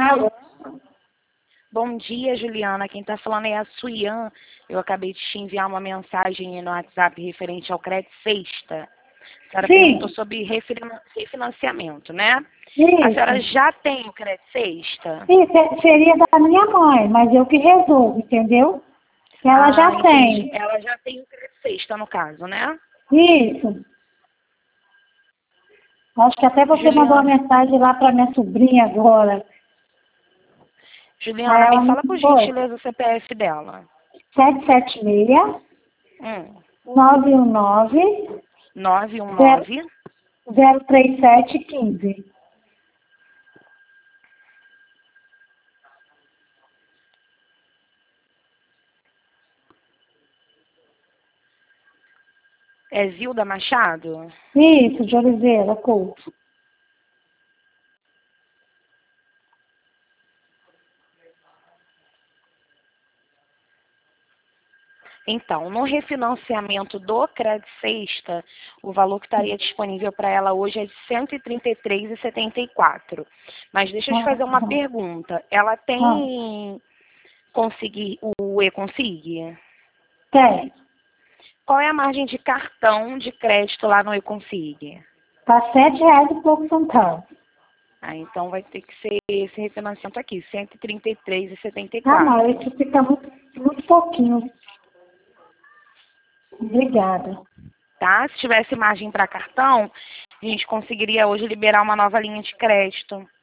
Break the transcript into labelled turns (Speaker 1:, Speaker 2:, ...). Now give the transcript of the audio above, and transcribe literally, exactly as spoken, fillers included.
Speaker 1: Alô?
Speaker 2: Bom dia, Juliana. Quem está falando é a Suian. Eu acabei de te enviar uma mensagem no WhatsApp referente ao Crédito Sexta. A senhora
Speaker 1: Sim.
Speaker 2: perguntou sobre refinan- refinanciamento, né?
Speaker 1: Isso.
Speaker 2: A senhora já tem o Crédito Sexta?
Speaker 1: Sim, se- seria da minha mãe, mas eu que resolvo, entendeu? Ela
Speaker 2: Ah,
Speaker 1: já
Speaker 2: entendi.
Speaker 1: tem.
Speaker 2: Ela já tem o Crédito Sexta, no caso, né?
Speaker 1: Isso. Acho que até você mandou uma
Speaker 2: Juliana,
Speaker 1: mensagem lá para minha sobrinha agora. Aí
Speaker 2: Juliana,
Speaker 1: ela
Speaker 2: me
Speaker 1: me
Speaker 2: fala por
Speaker 1: foi.
Speaker 2: gentileza o C P F dela.
Speaker 1: sete sete seis,
Speaker 2: Hum.
Speaker 1: nove um nove,
Speaker 2: nove um
Speaker 1: zero
Speaker 2: nove.
Speaker 1: zero três sete um cinco.
Speaker 2: É Zilda Machado?
Speaker 1: Isso, de Oliveira, Couto.
Speaker 2: Então, no refinanciamento do Crédito Sexta, o valor que estaria disponível para ela hoje é de cento e trinta e três reais e setenta e quatro centavos. Mas deixa eu te fazer uma
Speaker 1: Ah,
Speaker 2: pergunta. Ela
Speaker 1: ah,
Speaker 2: tem consegui, o e-consig?
Speaker 1: tem.
Speaker 2: Qual é a margem de cartão de crédito lá no e-consig?
Speaker 1: Tá sete reais e poucos centavos.
Speaker 2: Ah, então vai ter que ser esse refinanciamento aqui, cento e trinta e três reais e setenta e
Speaker 1: Ah, não,
Speaker 2: quatro
Speaker 1: isso fica muito, muito pouquinho. Obrigada.
Speaker 2: tá? Se tivesse margem para cartão, a gente conseguiria hoje liberar uma nova linha de crédito.